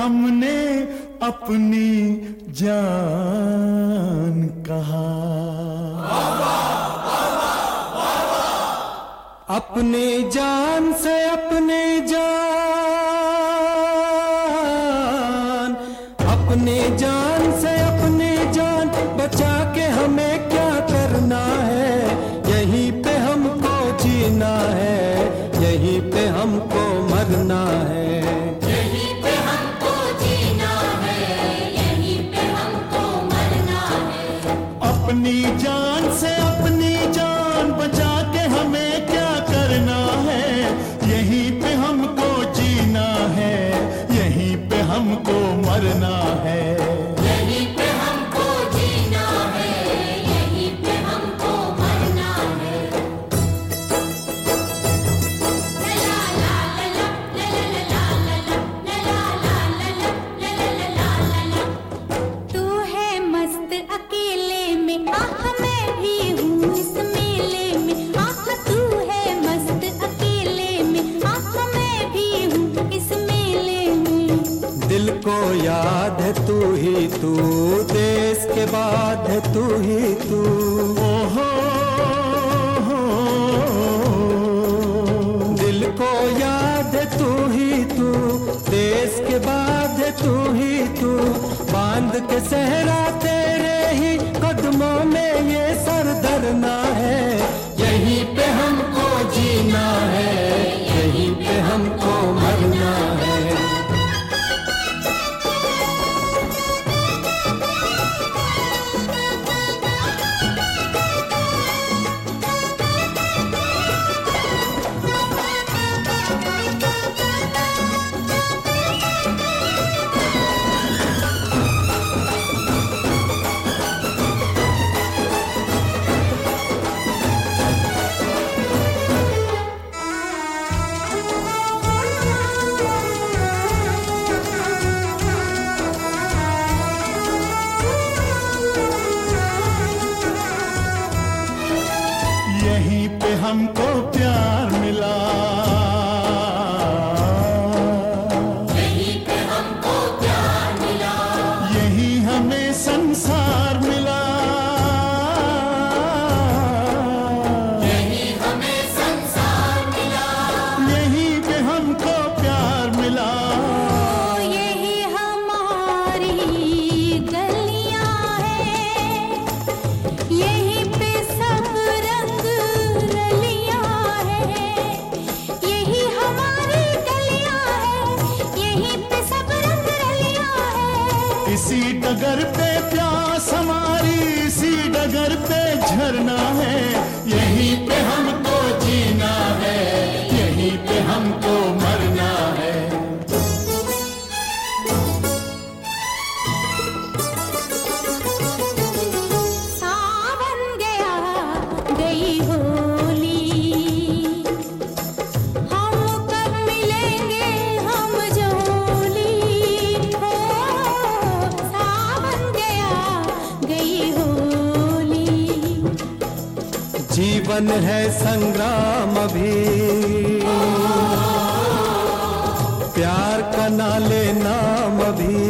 हमने अपनी जान कहा। अपने जान से अपने जान, अपने जान से अपनी जान बचा के हमें क्या करना है। यहीं पे हमको जीना है, यहीं पे हमको मरना है। यहीं पे हमको जीना है, यहीं पे हमको मरना है। अपनी जान से अपनी जान बचा के हमें क्या करना है। यहीं पे हमको जीना है, यहीं पे हमको मरना है। यहीं पे हमको जीना है, यहीं पे हमको मरना है। ला ला ला ला ला ला ला ला ला ला। तू है मस्त अकेले में, आह मैं भी हूँ इस मेले में। आह तू है मस्त अकेले में, आह मैं भी हूँ इस मेले में। दिल को याद है तू ही तू, देश के बाद है तू ही तू। ओहो दिल को याद है तू ही तू, देश के बाद है तू ही तू। बांध के सहरा तेरे ही कदमों में ये सर धरना है। यहीं पे हमको जीना है, यहीं पे हमको मरना है। यहीं पे हमको प्यार मिला, यहीं पे हमको प्यार मिला। यहीं हमें संसार मिला। यहीं हमें संसार मिला। यहीं पे हमको प्यार मिला। यही हमारी गलियां हैं, यहीं पे सब रंग रलियां हैं। यही हमारी गलियां हैं, यहीं पे सब रंग रलियां हैं। इसी डगर पे प्यास हमारी, इसी डगर पे झरना है। यहीं पे हमको जीना है, यहीं पे हमको मरना है। सावन गया गई होली, हम कब मिलेंगे हम जोली। हो सावन गया गई होली। जीवन है संग्राम अभी, प्यार का ना लेना अभी।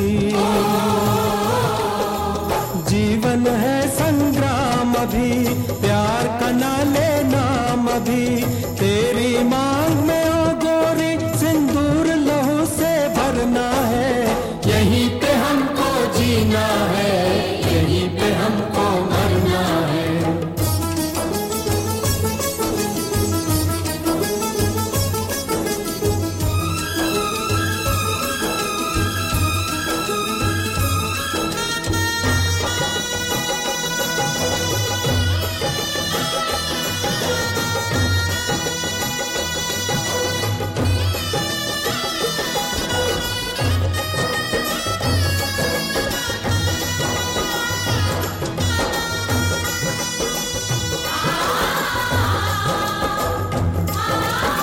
जीवन है संग्राम अभी, प्यार का ना लेना अभी। तेरी मांग में ओ गोरी सिंदूर लहू से भरना है। यहीं पे हमको जीना है, यहीं पे हमको मरना है।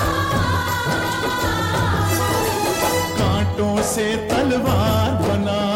से तलवार बना